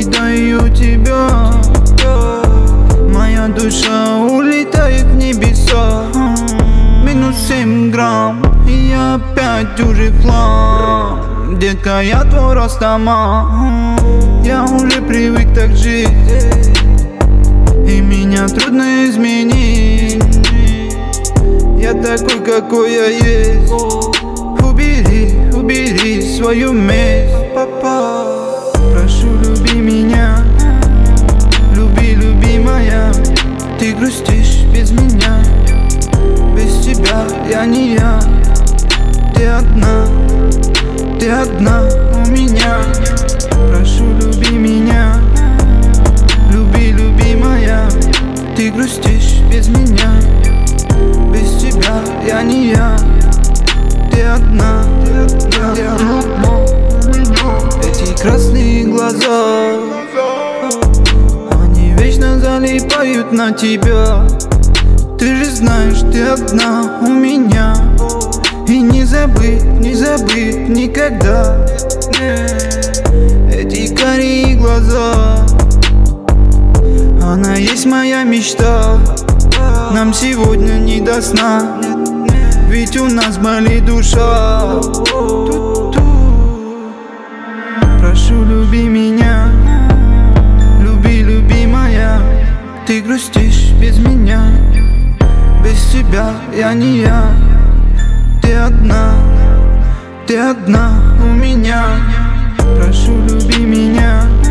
покидаю тебя. Моя душа улетает в небеса. Минус 7 грамм, и я опять уже в хлам. Детка, я твой Растаман. Я уже привык так жить, и меня трудно изменить. Я такой, какой я есть. Убери, убери свою месть. Прошу, люби меня. Люби, любимая. Ты грустишь без меня. Без тебя я не я. Ты одна у меня. Прошу, люби меня. Люби, любимая. Ты грустишь без меня. Без тебя я не я. Ты одна Эти красные глаза, они вечно залипают на тебя. Ты же знаешь, ты одна у меня. И не забыть никогда. Эти карие глаза, она есть моя мечта. Нам сегодня не до сна, ведь у нас болит душа. Прошу, люби меня. Люби, любимая. Ты грустишь без меня. Без тебя я не я. Ты одна у меня. Прошу, люби меня.